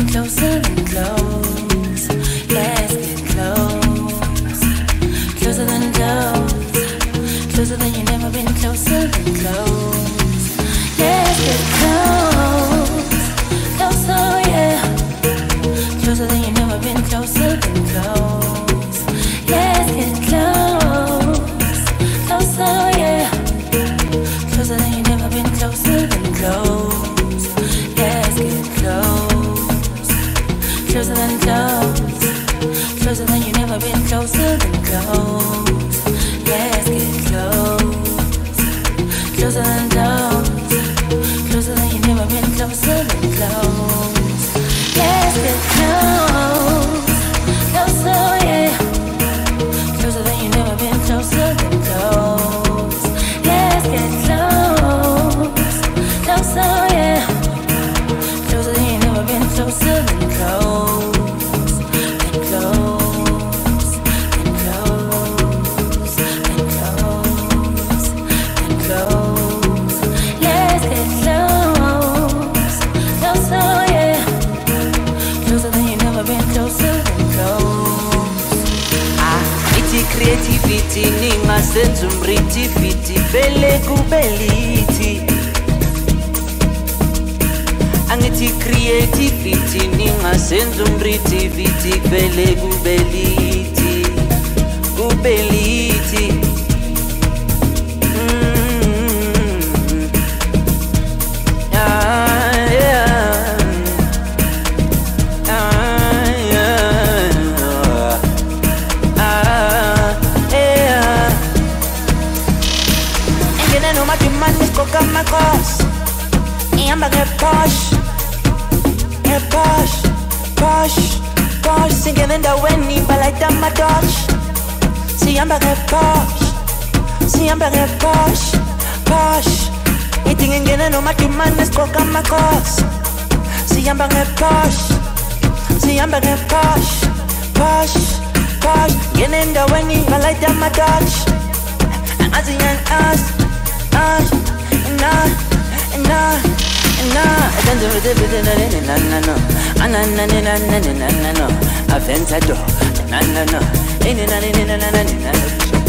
closer than close. Let's get close. Closer than close. Closer than you've never been closer than close. Let's get close. Closer, yeah. Closer than you've never been closer than close. Let's get close. Closer, yeah. Closer than you've never been closer than close. Let's get close. Closer than close. Closer than you've never been closer than close. Let's get close. Closer than close. Closer than you've never been closer than close. Let's get close. Closer, yeah. Closer than you've never been closer than close. Let's get close. Closer, yeah. Closer than you've never been closer than close. And close. And close. And close. And close. Let's get close. Closer, yeah. Closer than you've never been closer than close. Iti creativity ninga senza umritivity belle kubeliti. Angithi creativity ninga senza umritivity belle kubeliti. Kubeliti. Come across, I'm a get posh, posh, singing in the wind, but like that my Dutch. See, I'm a get posh, eating and getting on my demand, let's go come across. See, I'm a get posh, getting in the wind, but like that my Dutch. And I sing and us. No.